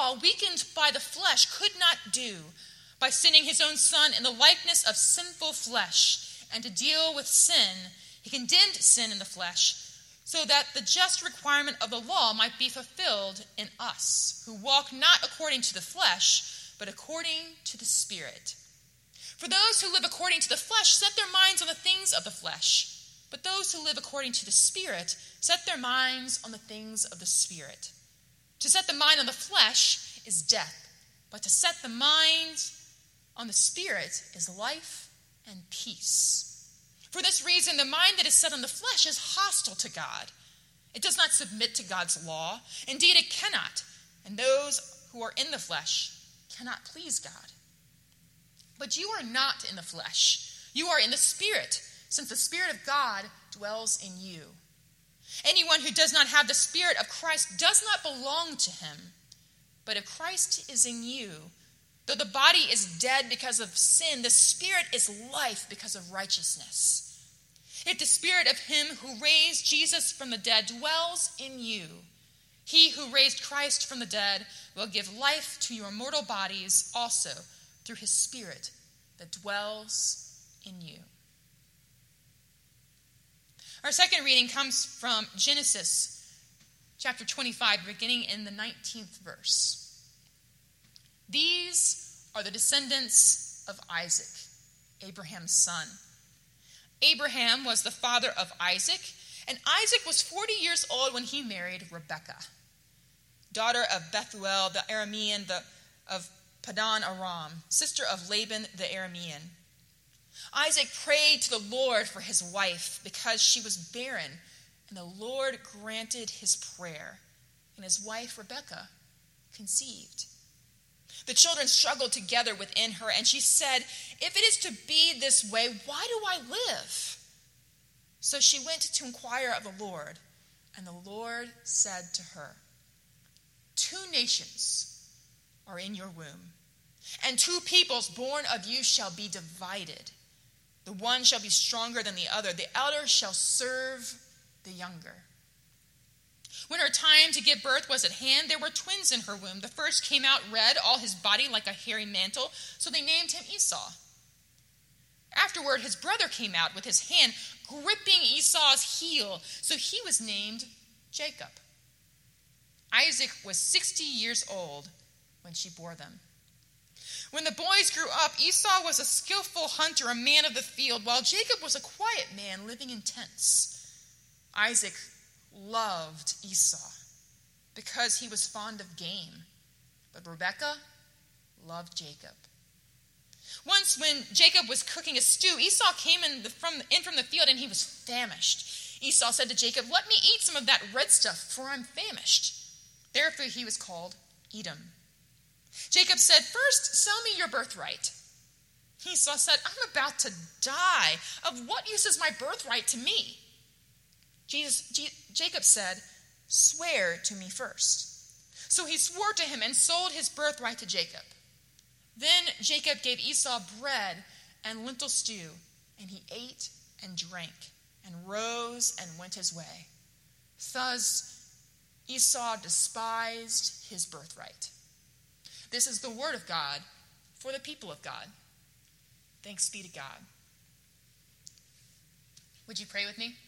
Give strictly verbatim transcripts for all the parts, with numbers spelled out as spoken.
law, weakened by the flesh, could not do by sending his own Son in the likeness of sinful flesh. And to deal with sin, he condemned sin in the flesh, so that the just requirement of the law might be fulfilled in us, who walk not according to the flesh, but according to the Spirit. For those who live according to the flesh set their minds on the things of the flesh, but those who live according to the Spirit set their minds on the things of the Spirit. To set the mind on the flesh is death, but to set the mind on the Spirit is life and peace. For this reason, the mind that is set on the flesh is hostile to God. It does not submit to God's law. Indeed, it cannot. And those who are in the flesh cannot please God. But you are not in the flesh. You are in the Spirit, since the Spirit of God dwells in you. Anyone who does not have the Spirit of Christ does not belong to him. But if Christ is in you, though the body is dead because of sin, the Spirit is life because of righteousness. If the Spirit of him who raised Jesus from the dead dwells in you, he who raised Christ from the dead will give life to your mortal bodies also through his Spirit that dwells in you. Our second reading comes from Genesis chapter twenty-five, beginning in the nineteenth verse. These are the descendants of Isaac, Abraham's son. Abraham was the father of Isaac, and Isaac was forty years old when he married Rebekah, daughter of Bethuel the Aramean the, of Padan Aram, sister of Laban the Aramean. Isaac prayed to the Lord for his wife because she was barren, and the Lord granted his prayer, and his wife Rebekah conceived. The children struggled together within her, and she said, "If it is to be this way, why do I live?" So she went to inquire of the Lord, and the Lord said to her, "Two nations are in your womb, and two peoples born of you shall be divided. The one shall be stronger than the other. The elder shall serve the younger." When her time to give birth was at hand, there were twins in her womb. The first came out red, all his body like a hairy mantle, so they named him Esau. Afterward, his brother came out with his hand gripping Esau's heel, so he was named Jacob. Isaac was sixty years old when she bore them. When the boys grew up, Esau was a skillful hunter, a man of the field, while Jacob was a quiet man living in tents. Isaac loved Esau because he was fond of game, but Rebekah loved Jacob. Once when Jacob was cooking a stew, Esau came in, the, from, in from the field and he was famished. Esau said to Jacob, "Let me eat some of that red stuff, for I'm famished." Therefore he was called Edom. Jacob said, "First, sell me your birthright." Esau said, "I'm about to die. Of what use is my birthright to me?" Jesus, G- Jacob said, "Swear to me first." So he swore to him and sold his birthright to Jacob. Then Jacob gave Esau bread and lentil stew, and he ate and drank and rose and went his way. Thus Esau despised his birthright. This is the word of God for the people of God. Thanks be to God. Would you pray with me?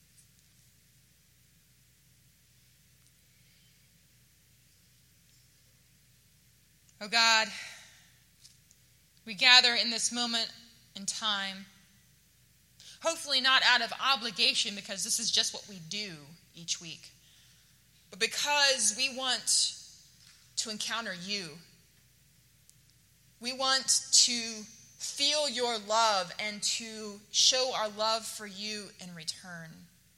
Oh God, we gather in this moment in time, hopefully not out of obligation because this is just what we do each week, but because we want to encounter you. We want to feel your love and to show our love for you in return.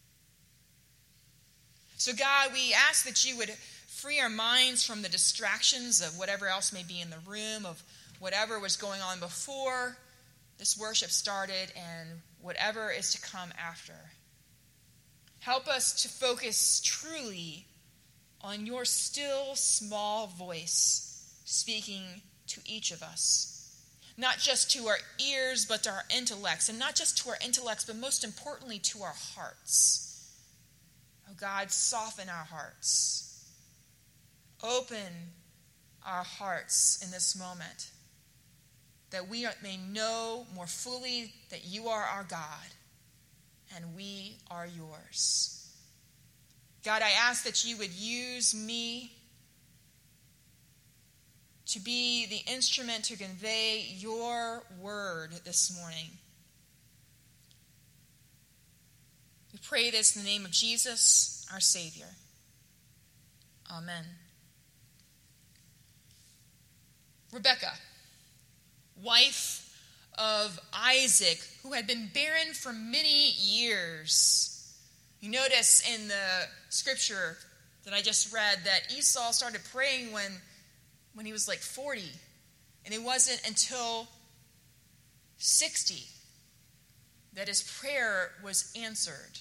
So God, we ask that you would free our minds from the distractions of whatever else may be in the room, of whatever was going on before this worship started and whatever is to come after. Help us to focus truly on your still small voice speaking to each of us. Not just to our ears, but to our intellects. And not just to our intellects, but most importantly to our hearts. Oh God, soften our hearts. Open our hearts in this moment, that we may know more fully that you are our God and we are yours. God, I ask that you would use me to be the instrument to convey your word this morning. We pray this in the name of Jesus, our Savior. Amen. Rebekah, wife of Isaac, who had been barren for many years. You notice in the scripture that I just read that Esau started praying when, when he was like forty. And it wasn't until sixty that his prayer was answered.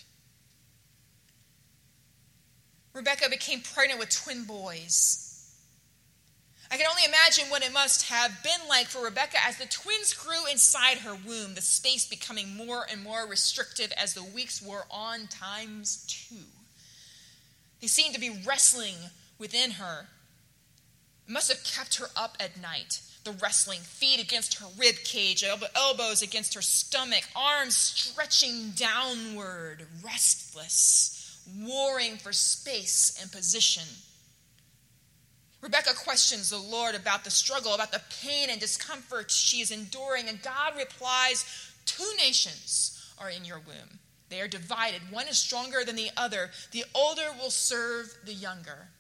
Rebekah became pregnant with twin boys. I can only imagine what it must have been like for Rebekah as the twins grew inside her womb, the space becoming more and more restrictive as the weeks wore on times two. They seemed to be wrestling within her. It must have kept her up at night. The wrestling, feet against her rib cage, elbows against her stomach, arms stretching downward, restless, warring for space and position. Rebekah questions the Lord about the struggle, about the pain and discomfort she is enduring, and God replies, two nations are in your womb. They are divided. One is stronger than the other. The older will serve the younger.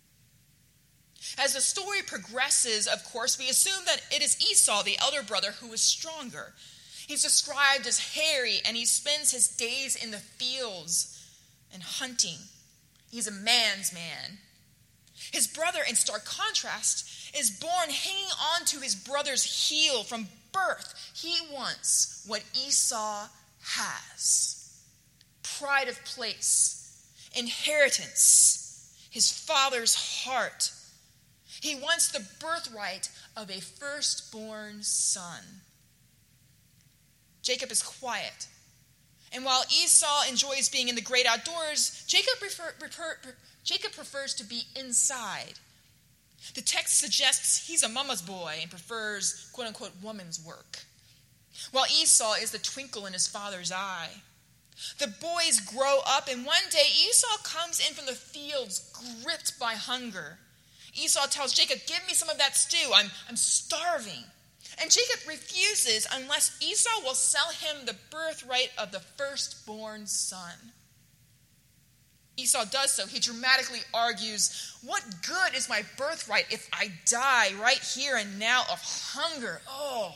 As the story progresses, of course, we assume that it is Esau, the elder brother, who is stronger. He's described as hairy, and he spends his days in the fields and hunting. He's a man's man. His brother, in stark contrast, is born hanging on to his brother's heel from birth. He wants what Esau has: pride of place, inheritance, his father's heart. He wants the birthright of a firstborn son. Jacob is quiet. And while Esau enjoys being in the great outdoors, Jacob, prefer, prefer, Jacob prefers to be inside. The text suggests he's a mama's boy and prefers quote-unquote woman's work, while Esau is the twinkle in his father's eye. The boys grow up, and one day Esau comes in from the fields gripped by hunger. Esau tells Jacob, give me some of that stew. I'm, I'm starving. And Jacob refuses unless Esau will sell him the birthright of the firstborn son. Esau does so. He dramatically argues, what good is my birthright if I die right here and now of hunger? Oh.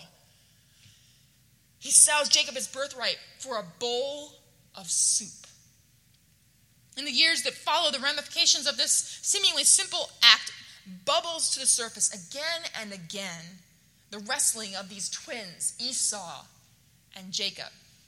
He sells Jacob his birthright for a bowl of soup. In the years that follow, the ramifications of this seemingly simple act bubbles to the surface again and again. The wrestling of these twins, Esau and Jacob.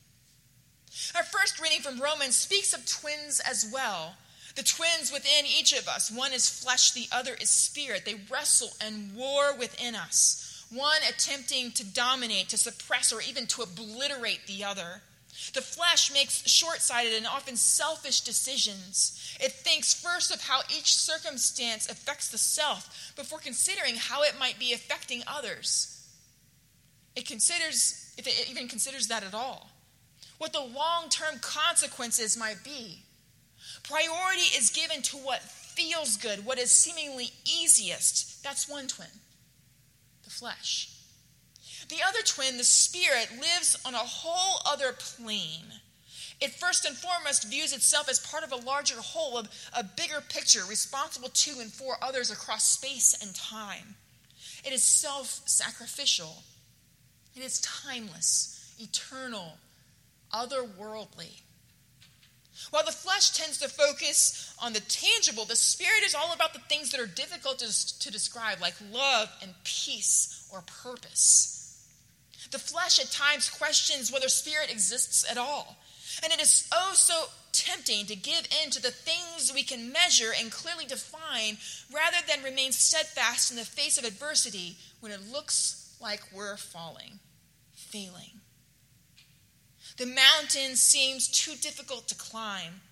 Our first reading from Romans speaks of twins as well. The twins within each of us. One is flesh, the other is spirit. They wrestle and war within us. One attempting to dominate, to suppress, or even to obliterate the other. The flesh makes short-sighted and often selfish decisions. It thinks first of how each circumstance affects the self before considering how it might be affecting others. It considers, if it even considers that at all, what the long-term consequences might be. Priority is given to what feels good, what is seemingly easiest. That's one twin, the flesh. The other twin, the spirit, lives on a whole other plane. It first and foremost views itself as part of a larger whole, a, a bigger picture, responsible to and for others across space and time. It is self-sacrificial. It is timeless, eternal, otherworldly. While the flesh tends to focus on the tangible, the spirit is all about the things that are difficult to, to describe, like love and peace or purpose. The flesh at times questions whether spirit exists at all. And it is oh so tempting to give in to the things we can measure and clearly define rather than remain steadfast in the face of adversity when it looks like we're falling, failing. The mountain seems too difficult to climb.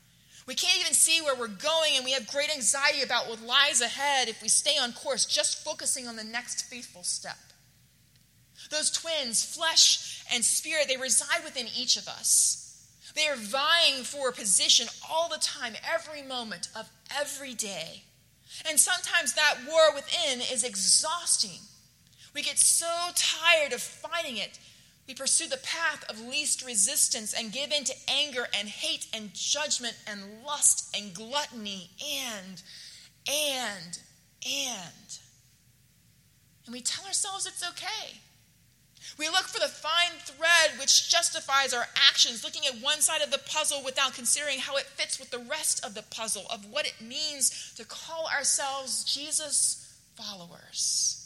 We can't even see where we're going, and we have great anxiety about what lies ahead if we stay on course, just focusing on the next faithful step. Those twins, flesh and spirit, they reside within each of us. They are vying for a position all the time, every moment of every day. And sometimes that war within is exhausting. We get so tired of fighting it. We pursue the path of least resistance and give in to anger and hate and judgment and lust and gluttony and, and, and. And we tell ourselves it's okay. We look for the fine thread which justifies our actions, looking at one side of the puzzle without considering how it fits with the rest of the puzzle of what it means to call ourselves Jesus followers.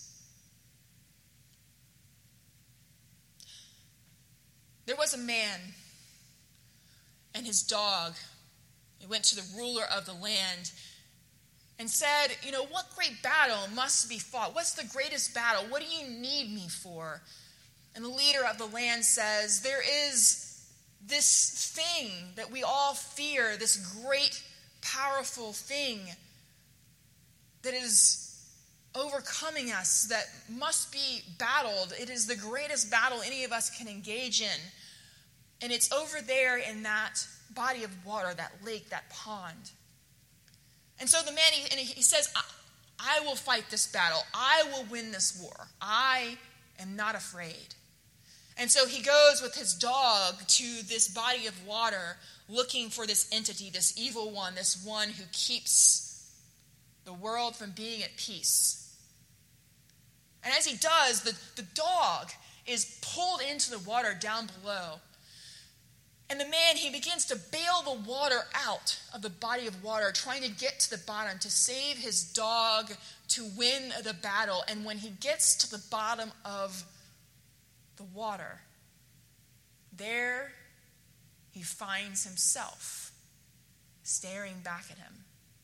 There was a man and his dog. He went to the ruler of the land and said, you know, what great battle must be fought? What's the greatest battle? What do you need me for? And the leader of the land says, there is this thing that we all fear, this great, powerful thing that is overcoming us, that must be battled. It is the greatest battle any of us can engage in. And it's over there in that body of water, that lake, that pond. And so the man, he, and he says, I, I will fight this battle. I will win this war. I am not afraid. And so he goes with his dog to this body of water, looking for this entity, this evil one, this one who keeps the world from being at peace. And as he does, the, the dog is pulled into the water down below. And the man, he begins to bail the water out of the body of water, trying to get to the bottom, to save his dog, to win the battle. And when he gets to the bottom of the water, there he finds himself staring back at him.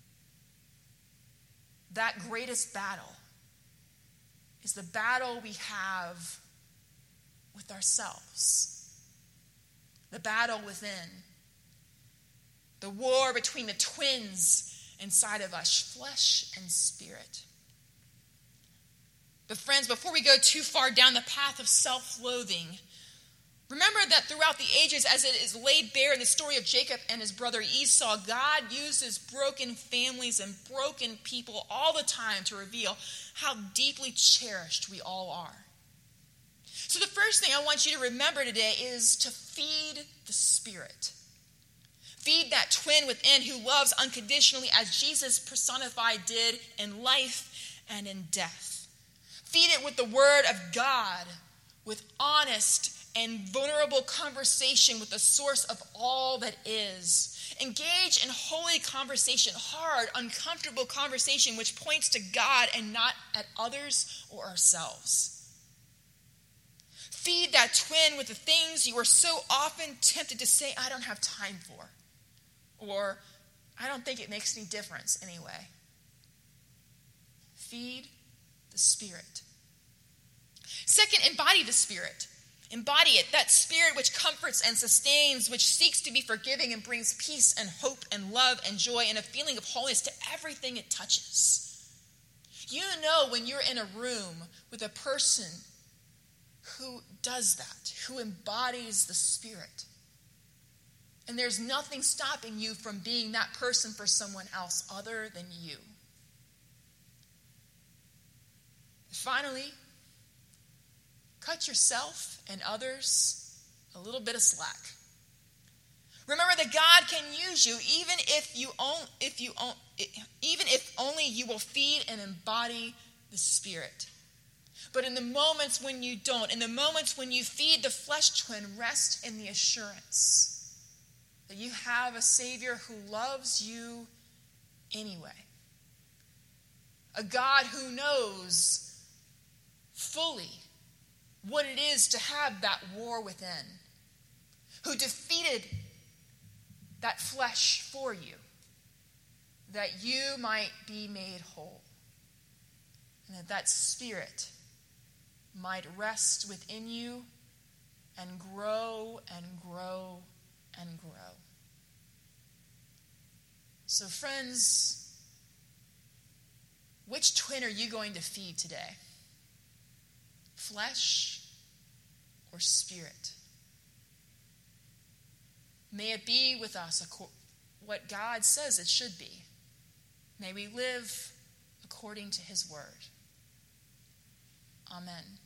That greatest battle is the battle we have with ourselves. The battle within. The war between the twins inside of us, flesh and spirit. But friends, before we go too far down the path of self-loathing, remember that throughout the ages, as it is laid bare in the story of Jacob and his brother Esau, God uses broken families and broken people all the time to reveal how deeply cherished we all are. So the first thing I want you to remember today is to feed the Spirit. Feed that twin within who loves unconditionally as Jesus personified did in life and in death. Feed it with the Word of God, with honest and vulnerable conversation with the source of all that is. Engage in holy conversation, hard, uncomfortable conversation which points to God and not at others or ourselves. Feed that twin with the things you are so often tempted to say, I don't have time for. Or, I don't think it makes any difference anyway. Feed the Spirit. Second, embody the Spirit. Embody it, that Spirit which comforts and sustains, which seeks to be forgiving and brings peace and hope and love and joy and a feeling of holiness to everything it touches. You know when you're in a room with a person who does that, who embodies the Spirit. And there's nothing stopping you from being that person for someone else other than you. Finally, cut yourself and others a little bit of slack. Remember that God can use you even if you own, if you own, even if only you will feed and embody the Spirit. But in the moments when you don't, in the moments when you feed the flesh twin, rest in the assurance that you have a Savior who loves you anyway. A God who knows fully what it is to have that war within, who defeated that flesh for you, that you might be made whole, and that that Spirit might rest within you and grow and grow and grow. So friends, which twin are you going to feed today? Flesh or spirit? May it be with us what God says it should be. May we live according to his word. Amen.